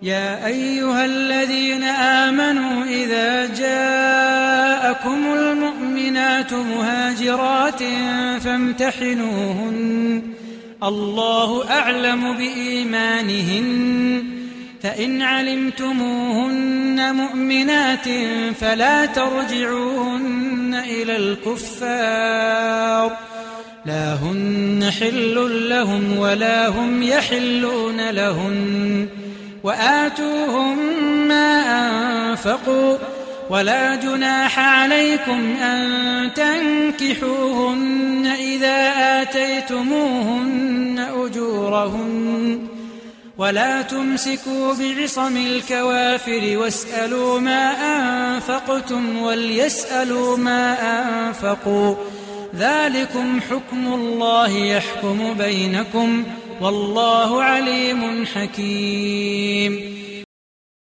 يا أيها الذين آمنوا إذا جاءكم المؤمنات مهاجرات فامتحنوهن الله أعلم بإيمانهن فإن علمتموهن مؤمنات فلا ترجعوهن إلى الكفار لا هن حل لهم ولا هم يحلون لهن وآتوهم ما أنفقوا ولا جناح عليكم أن تنكحوهن إذا آتيتموهن أجورهن ولا تمسكوا بعصم الكوافر واسألوا ما أنفقتم وليسألوا ما أنفقوا ذلكم حكم الله يحكم بينكم والله عليم حكيم